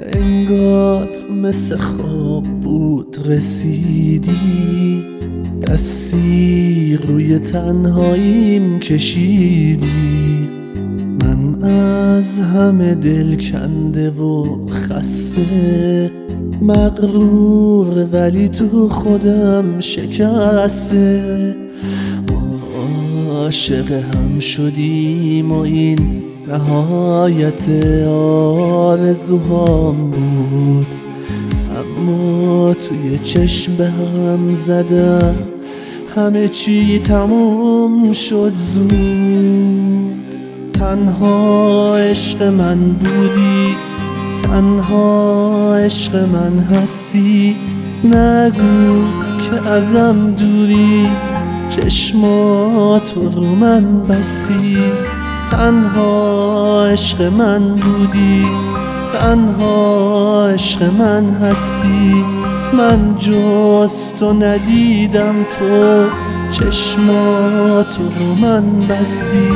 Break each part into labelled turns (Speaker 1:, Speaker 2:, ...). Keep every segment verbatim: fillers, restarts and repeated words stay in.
Speaker 1: انگار مثل خواب بود رسیدی، دستی روی تنهاییم کشیدی. من از همه دل کنده و خسته، مغرور ولی تو خودم شکسته. عاشق هم شدیم و این نهایت آرزوهام بود، اما توی چشم به هم زدم همه چی تموم شد زود. تنها عشق من بودی، تنها عشق من هستی، نگو که ازم دوری، چشماتو رو من بستی. تنها عشق من بودی، تنها عشق من هستی، من جز تو ندیدم، تو چشماتو رو من بستی.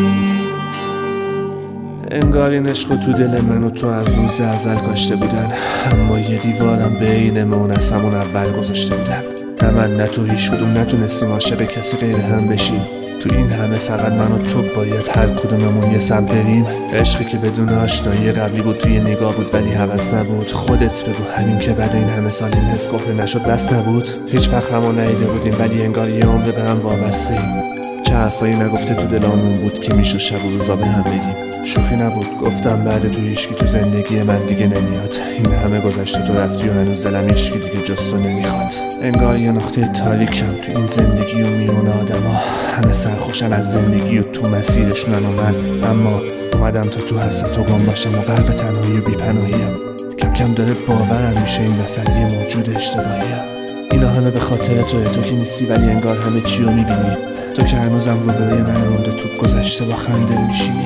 Speaker 2: انگار این عشق تو دل من و تو از روز ازل کاشته بودن، اما یه دیوارم بینمون از همون اول گذاشته بودن. نه من نه تو هیچ کدوم نتونستیم عاشق کسی غیر هم بشیم. تو این همه فقط من و تو باید هر کدوممون یه سمت بریم. عشقی که بدون آشنایی قبلی بود، توی نگاه بود ولی هوس نبود. خودت بگو همین که بعد این همه سال این حس کهنه نشد بس نبود. هیچ وقت همو ندیده بودیم ولی انگار یه عمر به هم وابسته ایم. چه حرفایی نگفته تو دلامون بود که میشد شب و روزا به هم بگیم. شوخی نبود، گفتم بعد تو هیچکی تو زندگی من دیگه نمیاد. این همه گذشته تو رفتی و هنوز دلم هیچکی دیگه جز تو نمیخواد. انگار یه نقطه تاریکم تو این زندگی و میون آدما. همه سرخوشن از زندگی و تو مسیرشونن و من اما اومدم تا تو حسرت و گم باشم و غرق تنهایی و بی‌پناهیم. کم کم داره باورم میشه این وسط یه موجود اشتباهیم. اینا همه به خاطر توه، تو که نیستی ولی انگار همه چی رو میبینی. تو که هنوزم روبروی من مونده، تو گذشته با خنده میشینی.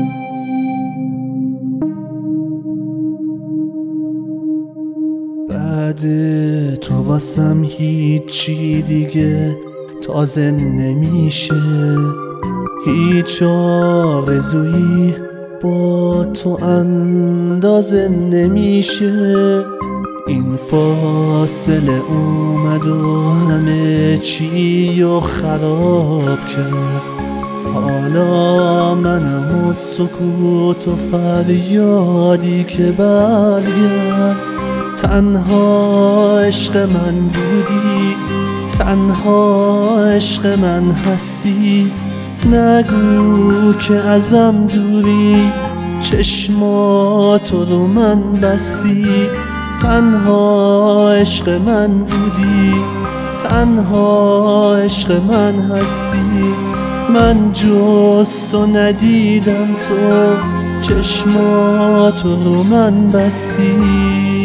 Speaker 1: بعد تو واسم هیچی دیگه تازه نمیشه، هیچ آرزویی با تو اندازه نمیشه. این فاصله اومد و همه چی رو خراب کرد. حالا منم و سکوت و فریادی که برگرد. تنها عشق من بودی، تنها عشق من هستی، نگو که ازم دوری، چشماتو رو من بستی. تنها عشق من بودی، تنها عشق من هستی، من جز تو ندیدم، تو چشماتو رو من بستی.